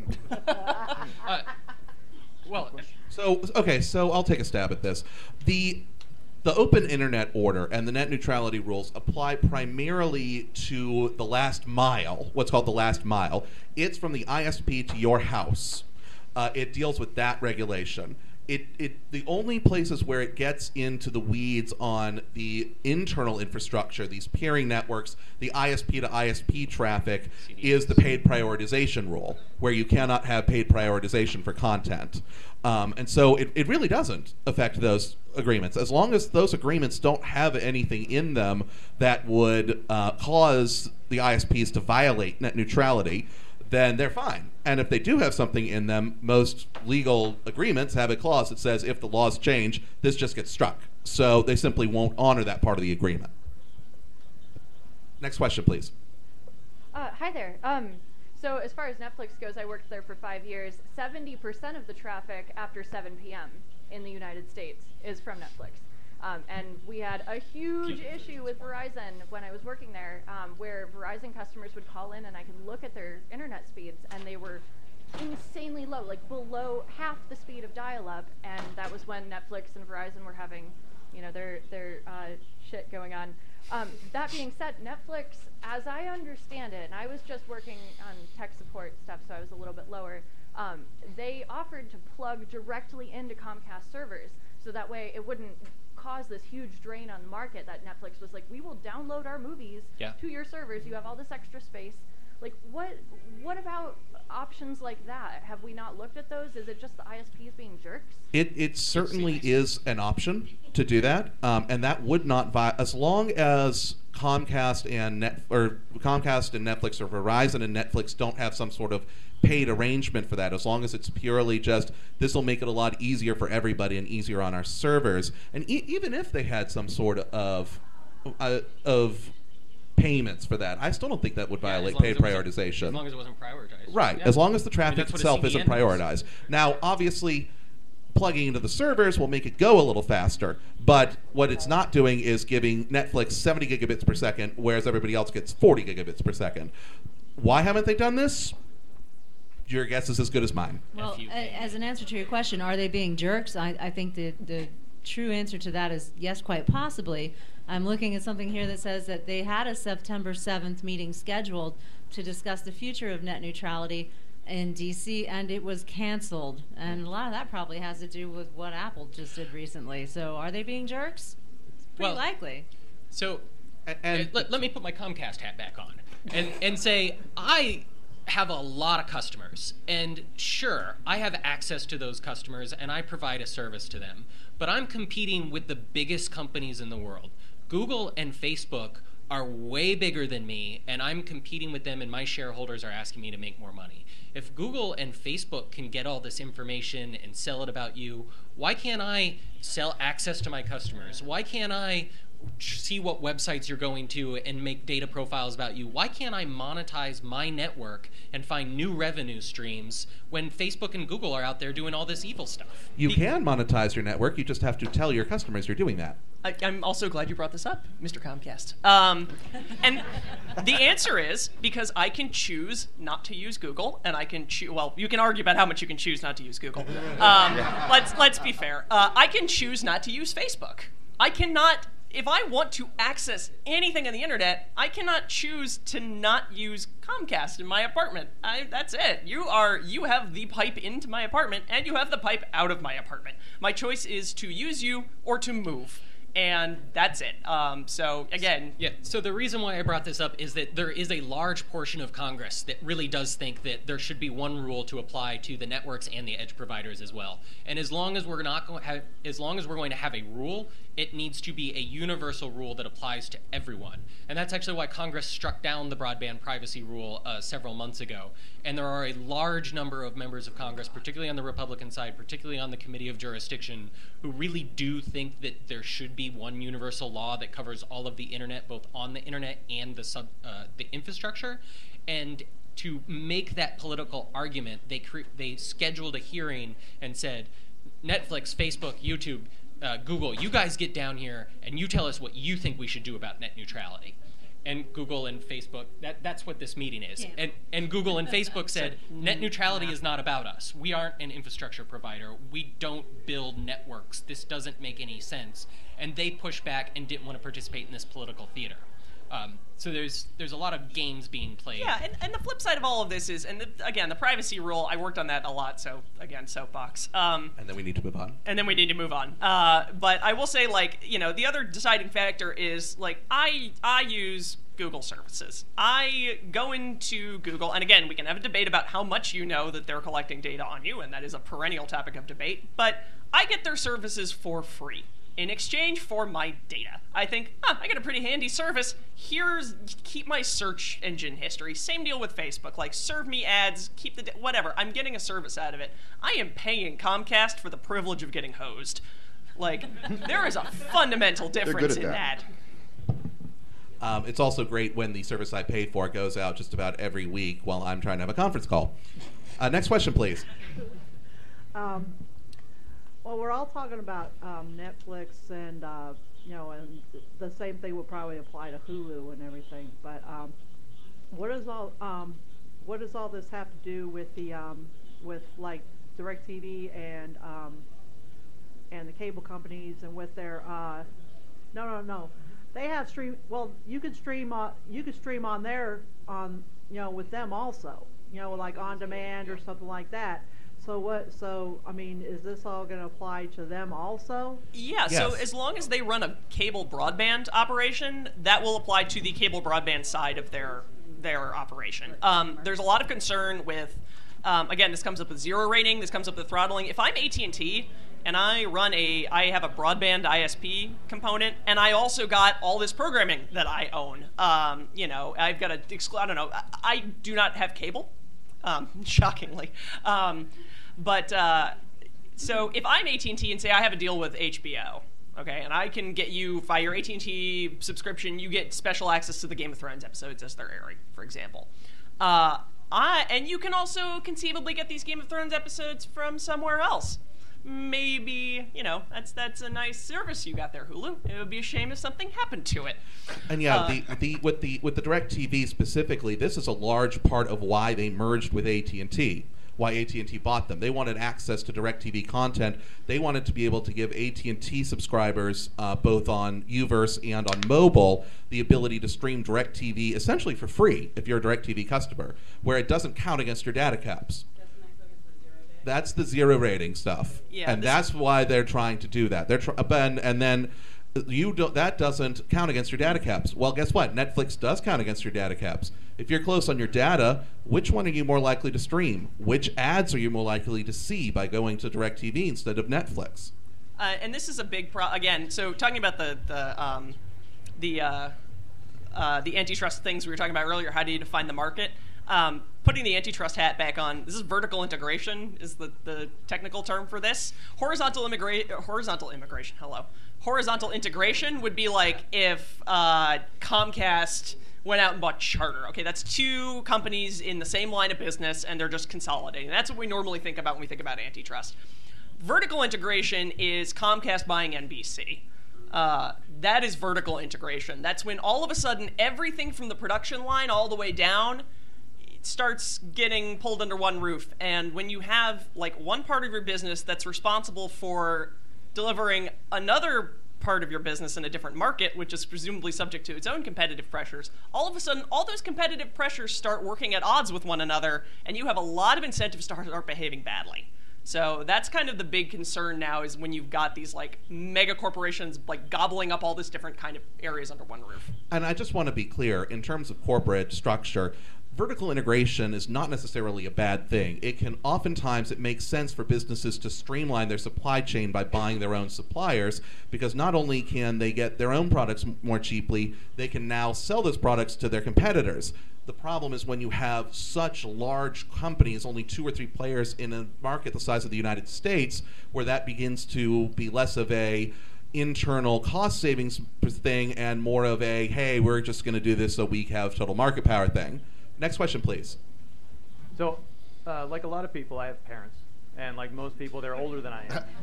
So I'll take a stab at this. The open internet order and the net neutrality rules apply primarily to the last mile, what's called the last mile. It's from the ISP to your house. It deals with that regulation. The only places where it gets into the weeds on the internal infrastructure, these peering networks, the ISP to ISP traffic, is the paid prioritization rule, where you cannot have paid prioritization for content. And so it really doesn't affect those agreements. As long as those agreements don't have anything in them that would cause the ISPs to violate net neutrality, then they're fine. And if they do have something in them, most legal agreements have a clause that says if the laws change, this just gets struck. So they simply won't honor that part of the agreement. Next question, please. Hi there. So as far as Netflix goes, I worked there for 5 years. 70% of the traffic after 7 p.m. in the United States is from Netflix. And we had a huge issue with Verizon when I was working there, where Verizon customers would call in and I could look at their internet speeds, and they were insanely low, below half the speed of dial-up. And that was when Netflix and Verizon were having, their shit going on. That being said, Netflix, as I understand it, and I was just working on tech support stuff, so I was a little bit lower, they offered to plug directly into Comcast servers, so that way it wouldn't cause this huge drain on the market that Netflix was like, we will download our movies to your servers. You have all this extra space. Like, what about options like that? Have we not looked at those? Is it just the ISPs being jerks? It certainly is an option to do that, and that would not as long as Comcast and Netflix or Verizon and Netflix don't have some sort of paid arrangement for that. As long as it's purely just this will make it a lot easier for everybody and easier on our servers, and even if they had some sort of payments for that, I still don't think that would violate paid prioritization. As long as it wasn't prioritized. Right. Yeah. As long as the traffic itself isn't CDN prioritized. Now, obviously, plugging into the servers will make it go a little faster, but what it's not doing is giving Netflix 70 gigabits per second, whereas everybody else gets 40 gigabits per second. Why haven't they done this? Your guess is as good as mine. Well, as an answer to your question, are they being jerks? I think the true answer to that is yes, quite possibly. I'm looking at something here that says that they had a September 7th meeting scheduled to discuss the future of net neutrality in D.C., and it was canceled. And a lot of that probably has to do with what Apple just did recently. So are they being jerks? It's pretty likely. So let me put my Comcast hat back on and say I have a lot of customers, and sure, I have access to those customers and I provide a service to them, but I'm competing with the biggest companies in the world. Google and Facebook are way bigger than me, and I'm competing with them, and my shareholders are asking me to make more money. If Google and Facebook can get all this information and sell it about you, why can't I sell access to my customers? Why can't I see what websites you're going to and make data profiles about you? Why can't I monetize my network and find new revenue streams when Facebook and Google are out there doing all this evil stuff? You can monetize your network. You just have to tell your customers you're doing that. I'm also glad you brought this up, Mr. Comcast. And the answer is because I can choose not to use Google, and I can choose. Well, you can argue about how much you can choose not to use Google. Let's be fair. I can choose not to use Facebook. I cannot. If I want to access anything on the internet, I cannot choose to not use Comcast in my apartment. That's it. You have the pipe into my apartment, and you have the pipe out of my apartment. My choice is to use you or to move. And that's it. So again, So the reason why I brought this up is that there is a large portion of Congress that really does think that there should be one rule to apply to the networks and the edge providers as well. And as long as we're going to have a rule, it needs to be a universal rule that applies to everyone. And that's actually why Congress struck down the broadband privacy rule several months ago. And there are a large number of members of Congress, particularly on the Republican side, particularly on the Committee of Jurisdiction, who really do think that there should be one universal law that covers all of the internet, both on the internet and the infrastructure. And to make that political argument, they scheduled a hearing and said, Netflix, Facebook, YouTube, Google, you guys get down here and you tell us what you think we should do about net neutrality. And Google and Facebook, that's what this meeting is. Yeah. And Google and Facebook said, net neutrality is not about us. We aren't an infrastructure provider. We don't build networks. This doesn't make any sense. And they pushed back and didn't want to participate in this political theater. So there's a lot of games being played. Yeah, and the flip side of all of this is, and again, the privacy rule, I worked on that a lot, so again, soapbox. And then we need to move on. But I will say, the other deciding factor is, I use Google services. I go into Google, and again, we can have a debate about how much you know that they're collecting data on you, and that is a perennial topic of debate, but I get their services for free. In exchange for my data. I think, I got a pretty handy service. Keep my search engine history. Same deal with Facebook. Serve me ads, keep whatever. I'm getting a service out of it. I am paying Comcast for the privilege of getting hosed. There is a fundamental difference in that. It's also great when the service I pay for goes out just about every week while I'm trying to have a conference call. Next question, please. Well, we're all talking about Netflix and and the same thing would probably apply to Hulu and everything. But what does all this have to do with the with DirecTV and the cable companies and with their no. They have stream. Well, you could stream on there with them also. On demand or something like that. So is this all going to apply to them also? Yeah, yes. So as long as they run a cable broadband operation, that will apply to the cable broadband side of their their operation. There's a lot of concern with, again, this comes up with zero rating, this comes up with throttling. If I'm AT&T and I have a broadband ISP component, and I also got all this programming that I own. I've got I don't know, I do not have cable, shockingly. So if I'm AT&T and say I have a deal with HBO, okay, and I can get you, via your AT&T subscription, you get special access to the Game of Thrones episodes as they're airing, for example. And you can also conceivably get these Game of Thrones episodes from somewhere else. Maybe, that's a nice service you got there, Hulu. It would be a shame if something happened to it. And with the DirecTV specifically, this is a large part of why they merged with AT&T. Why AT&T bought them. They wanted access to DirecTV content. They wanted to be able to give AT&T subscribers, both on UVerse and on mobile, the ability to stream DirecTV essentially for free if you're a DirecTV customer, where it doesn't count against your data caps. That's the zero rating stuff, and that's why they're trying to do that. And then that doesn't count against your data caps. Well, guess what? Netflix does count against your data caps. If you're close on your data, which one are you more likely to stream? Which ads are you more likely to see by going to DirecTV instead of Netflix? And this is a big again. So talking about the antitrust things we were talking about earlier, how do you define the market? Putting the antitrust hat back on, this is vertical integration is the technical term for this. Horizontal integration would be like if Comcast went out and bought Charter. Okay, that's two companies in the same line of business, and they're just consolidating. That's what we normally think about when we think about antitrust. Vertical integration is Comcast buying NBC. That is vertical integration. That's when all of a sudden everything from the production line all the way down starts getting pulled under one roof. And when you have like one part of your business that's responsible for delivering another part of your business in a different market, which is presumably subject to its own competitive pressures, all of a sudden all those competitive pressures start working at odds with one another, and you have a lot of incentives to start behaving badly. So that's kind of the big concern now, is when you've got these like mega corporations like gobbling up all this different kind of areas under one roof. And I just want to be clear, in terms of corporate structure, vertical integration is not necessarily a bad thing. It makes sense for businesses to streamline their supply chain by buying their own suppliers, because not only can they get their own products more cheaply, they can now sell those products to their competitors. The problem is when you have such large companies, only 2 or 3 players in a market the size of the United States, where that begins to be less of a internal cost savings thing and more of a, hey, we're just going to do this so we have total market power thing. Next question, please. So, like a lot of people, I have parents. And like most people, they're older than I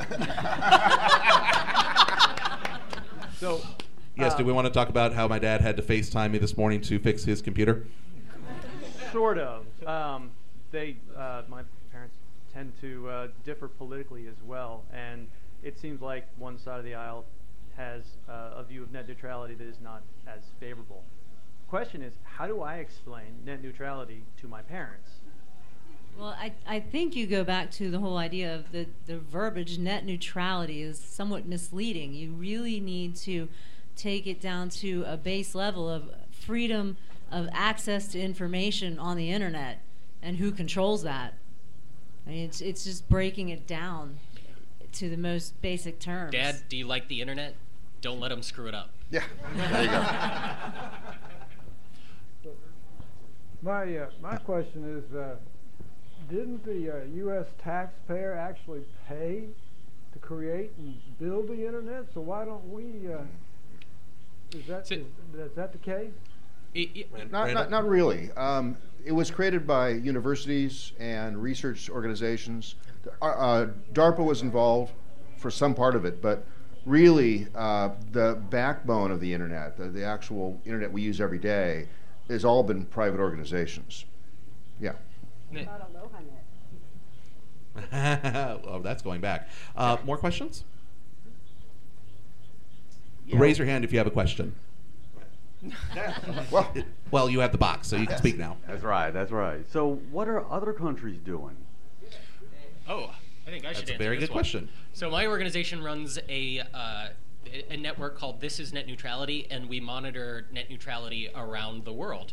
am. So, yes, do we want to talk about how my dad had to FaceTime me this morning to fix his computer? Sort of. My parents tend to differ politically as well. And it seems like one side of the aisle has a view of net neutrality that is not as favorable. Question is, how do I explain net neutrality to my parents? Well, I think you go back to the whole idea of the verbiage net neutrality is somewhat misleading. You really need to take it down to a base level of freedom of access to information on the internet and who controls that. I mean, it's just breaking it down to the most basic terms. Dad, do you like the internet? Don't let them screw it up. Yeah, there you go. My question is, didn't the U.S. taxpayer actually pay to create and build the internet? So why don't we? Is that the case? Not really. It was created by universities and research organizations. DARPA was involved for some part of it, but really the backbone of the internet, the actual internet we use every day, has all been private organizations. Yeah. Oh, that's going back. More questions? Yeah. Raise your hand if you have a question. Well, you have the box, so you can speak now. That's right. So what are other countries doing? Oh, I think I should answer this one. That's a very good question. So my organization runs a network called This Is Net Neutrality, and we monitor net neutrality around the world.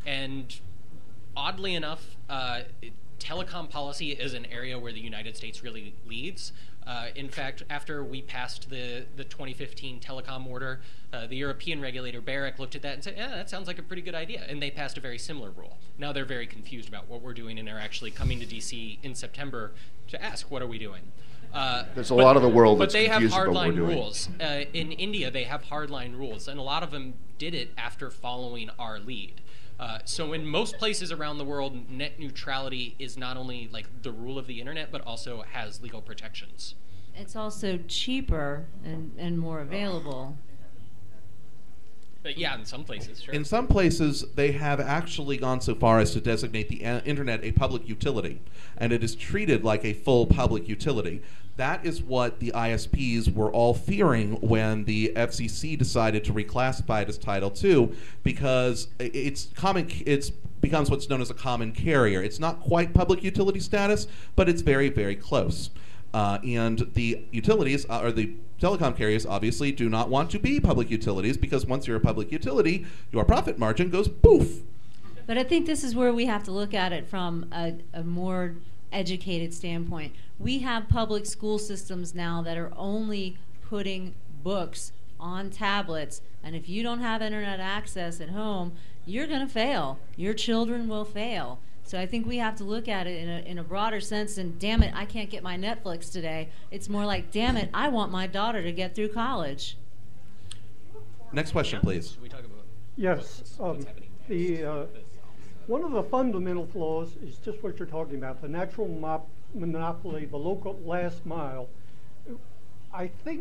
And oddly enough, telecom policy is an area where the United States really leads. In fact, after we passed the 2015 telecom order, the European regulator BEREC looked at that and said, yeah, that sounds like a pretty good idea. And they passed a very similar rule. Now they're very confused about what we're doing and are actually coming to DC in September to ask, what are we doing? There's a lot of the world that's But they have confused about what we're hardline doing. rules. In India, they have hardline rules, and a lot of them did it after following our lead. So in most places around the world, net neutrality is not only like the rule of the internet, but also has legal protections. It's also cheaper and more available. But yeah, in some places, sure. In some places, they have actually gone so far as to designate the internet a public utility, and it is treated like a full public utility. That is what the ISPs were all fearing when the FCC decided to reclassify it as Title II, because it's becomes what's known as a common carrier. It's not quite public utility status, but it's very, very close. And the utilities, or the telecom carriers, obviously do not want to be public utilities, because once you're a public utility, your profit margin goes poof. But I think this is where we have to look at it from a more educated standpoint. We have public school systems now that are only putting books on tablets, and if you don't have internet access at home, you're going to fail. Your children will fail. So I think we have to look at it in a broader sense, and damn it, I can't get my Netflix today. It's more like, damn it, I want my daughter to get through college. Next question, please. Should we talk about Yes. what's happening? One of the fundamental flaws is just what you're talking about, the natural monopoly, the local last mile. I think,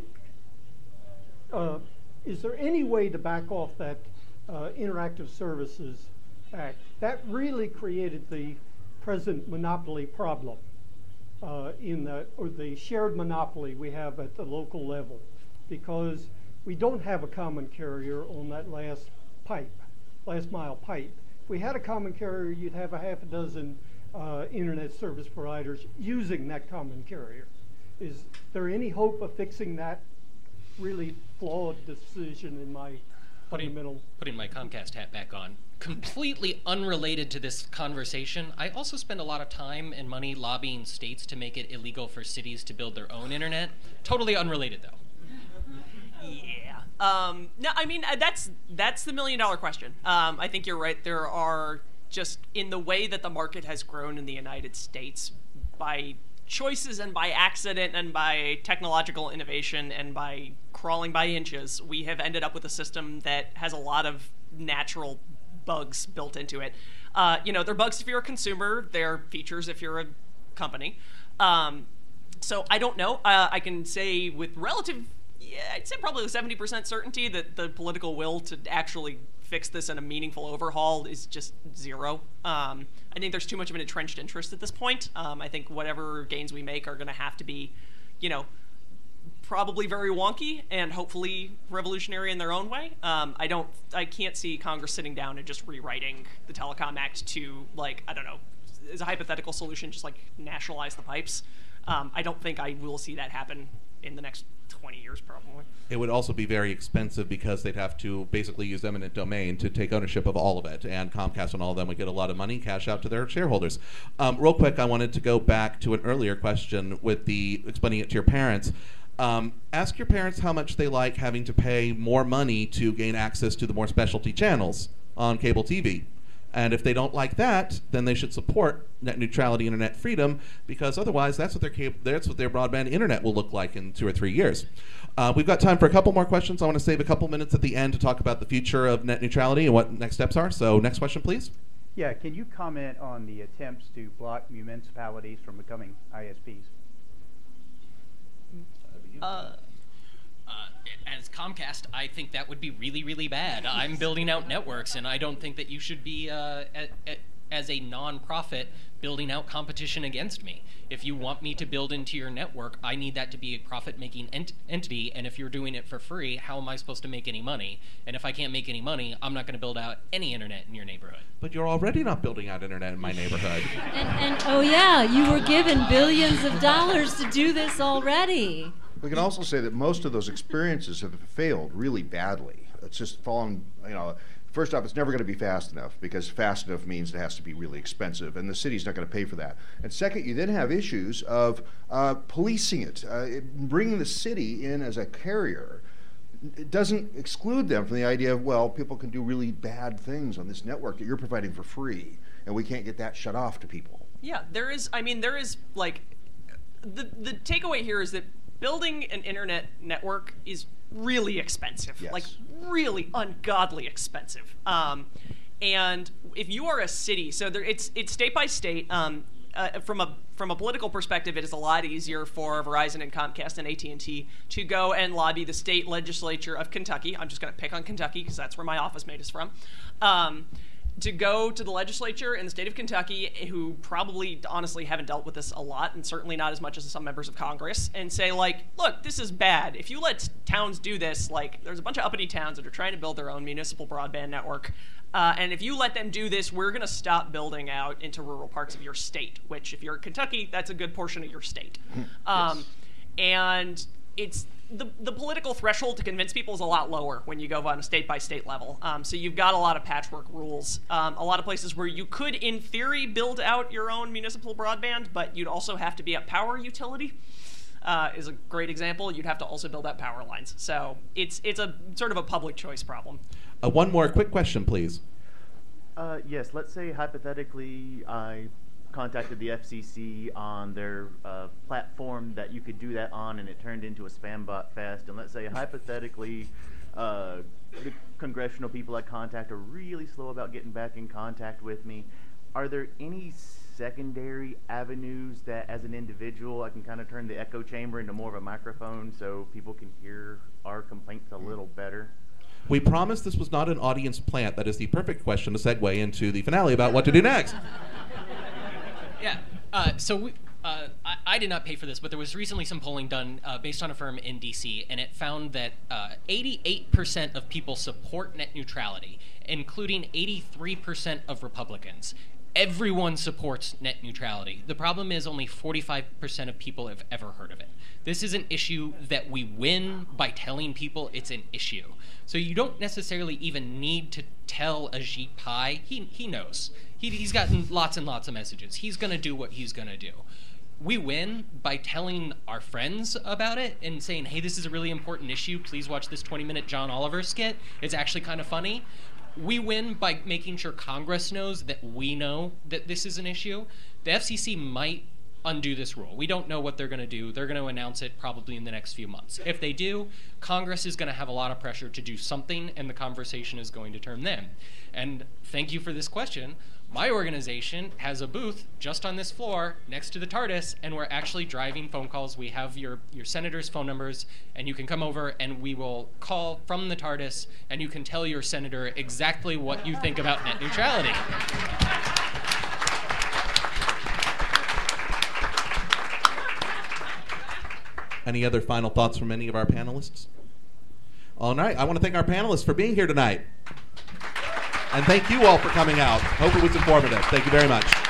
is there any way to back off that Interactive Services Act? That really created the present monopoly problem or the shared monopoly we have at the local level, because we don't have a common carrier on that last mile pipe. If we had a common carrier, you'd have a half a dozen internet service providers using that common carrier. Is there any hope of fixing that really flawed decision in my fundamental? Putting my Comcast hat back on. Completely unrelated to this conversation, I also spend a lot of time and money lobbying states to make it illegal for cities to build their own internet. Totally unrelated, though. Yeah. No, I mean, that's the $1 million question. I think you're right. There are just, in the way that the market has grown in the United States, by choices and by accident and by technological innovation and by crawling by inches, we have ended up with a system that has a lot of natural bugs built into it. They're bugs if you're a consumer. They're features if you're a company. So I don't know. I can say with I'd say probably with 70% certainty that the political will to actually fix this in a meaningful overhaul is just zero. I think there's too much of an entrenched interest at this point. I think whatever gains we make are going to have to be, probably very wonky and hopefully revolutionary in their own way. I can't see Congress sitting down and just rewriting the Telecom Act to, as a hypothetical solution, just nationalize the pipes. I don't think I will see that happen in the next 20 years, probably. It would also be very expensive, because they'd have to basically use eminent domain to take ownership of all of it, and Comcast and all of them would get a lot of money cash out to their shareholders. Real quick, I wanted to go back to an earlier question with the explaining it to your parents. Ask your parents how much they like having to pay more money to gain access to the more specialty channels on cable TV. And if they don't like that, then they should support net neutrality, internet freedom, because otherwise that's what their broadband internet will look like in 2 or 3 years. We've got time for a couple more questions. I want to save a couple minutes at the end to talk about the future of net neutrality and what next steps are. So next question, please. Yeah, can you comment on the attempts to block municipalities from becoming ISPs? As Comcast, I think that would be really, really bad. I'm building out networks, and I don't think that you should be, as a non-profit, building out competition against me. If you want me to build into your network, I need that to be a profit-making entity, and if you're doing it for free, how am I supposed to make any money? And if I can't make any money, I'm not going to build out any internet in your neighborhood. But you're already not building out internet in my neighborhood. And oh yeah, you were given billions of dollars to do this already. We can also say that most of those experiences have failed really badly. It's just fallen First off, it's never going to be fast enough, because fast enough means it has to be really expensive, and the city's not going to pay for that. And second, you then have issues of policing it, bringing the city in as a carrier. It doesn't exclude them from the idea of, well, people can do really bad things on this network that you're providing for free, and we can't get that shut off to people. Yeah, there is like, the takeaway here is that building an internet network is really expensive, like really ungodly expensive. And if you are a city, so it's state by state. From a political perspective, it is a lot easier for Verizon and Comcast and AT&T to go and lobby the state legislature of Kentucky. I'm just going to pick on Kentucky because that's where my office mate is from. To go to the legislature in the state of Kentucky, who probably honestly haven't dealt with this a lot, and certainly not as much as some members of Congress, and say, like, look, this is bad. If you let towns do this, like, there's a bunch of uppity towns that are trying to build their own municipal broadband network, and if you let them do this, we're going to stop building out into rural parts of your state, which, if you're in Kentucky, that's a good portion of your state. And it's the political threshold to convince people is a lot lower when you go on a state-by-state level. So you've got a lot of patchwork rules. A lot of places where you could, in theory, build out your own municipal broadband, but you'd also have to be a power utility, is a great example. You'd have to also build out power lines. So it's a sort of a public choice problem. One more quick question, please. Yes, let's say hypothetically I contacted the FCC on their platform that you could do that on, and it turned into a spam bot fest. And let's say hypothetically the congressional people I contact are really slow about getting back in contact with me. Are there any secondary avenues that, as an individual, I can kind of turn the echo chamber into more of a microphone so people can hear our complaints a little better? We promised this was not an audience plant. That is the perfect question to segue into the finale about what to do next. Yeah. I did not pay for this, but there was recently some polling done based on a firm in D.C., and it found that 88% of people support net neutrality, including 83% of Republicans. Everyone supports net neutrality. The problem is only 45% of people have ever heard of it. This is an issue that we win by telling people it's an issue. So you don't necessarily even need to tell Ajit Pai. He knows. He's gotten lots and lots of messages. He's going to do what he's going to do. We win by telling our friends about it and saying, hey, this is a really important issue. Please watch this 20-minute John Oliver skit. It's actually kind of funny. We win by making sure Congress knows that we know that this is an issue. The FCC might undo this rule. We don't know what they're going to do. They're going to announce it probably in the next few months. If they do, Congress is going to have a lot of pressure to do something, and the conversation is going to turn them. And thank you for this question. My organization has a booth just on this floor next to the TARDIS, and we're actually driving phone calls. We have your senators' phone numbers, and you can come over and we will call from the TARDIS, and you can tell your senator exactly what you think about net neutrality. Any other final thoughts from any of our panelists? All right, I want to thank our panelists for being here tonight. And thank you all for coming out. Hope it was informative. Thank you very much.